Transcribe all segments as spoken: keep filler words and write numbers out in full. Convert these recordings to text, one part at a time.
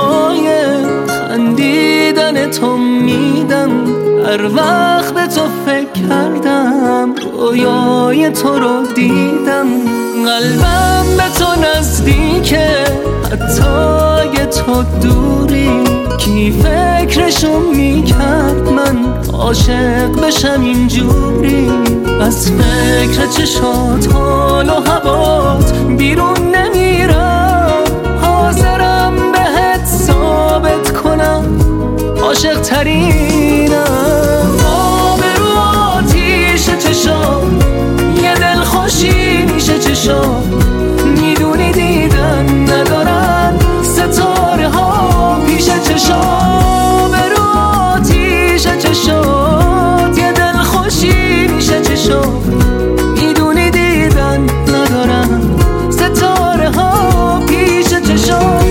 جای خندیدن تو میدم. هر وقت به تو فکر کردم رویای تو رو دیدم. قلبم به تو نزدیکه حتی اگه تو دوری. کی فکرشو میکرد من عاشق بشم اینجوری. از فکر چشات حال و هوات بیرون نمیرم. حاضرم بهت ثابت کنم عاشق ترینم. آب رو آتیش چشام یه دل خوشی میشه چشام. میدونی دیدن ندارن ستاره ها پیش چشام. رو آتیش چشام یه دل خوشی میشه چشام. میدونی دیدن ندارن ستاره ها پیش چشام.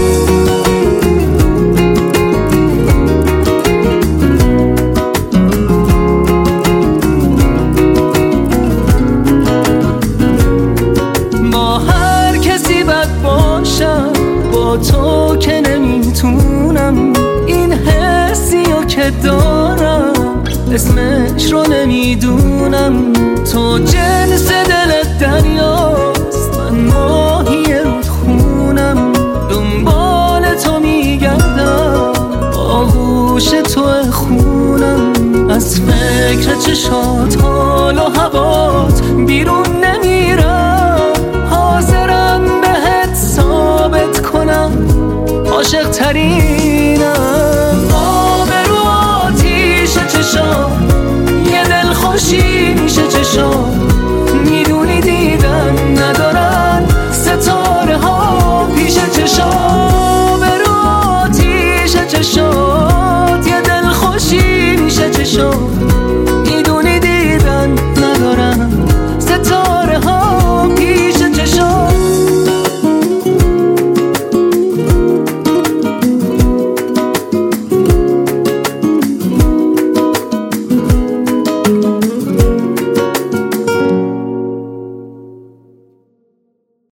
با تو که نمیتونم این حسیو که دارم اسمش رو نمیدونم. تو جنس دل دریاست من ماهی رودخونم. دنبال تو میگردم آغوش تو خونم. از فکر چشات حال و هوات بیرون نمیرم. حاضرم بهت ثابت کنم عاشق ترینم. آب رو آتیش چشام یه دل خوشی میشه چشام.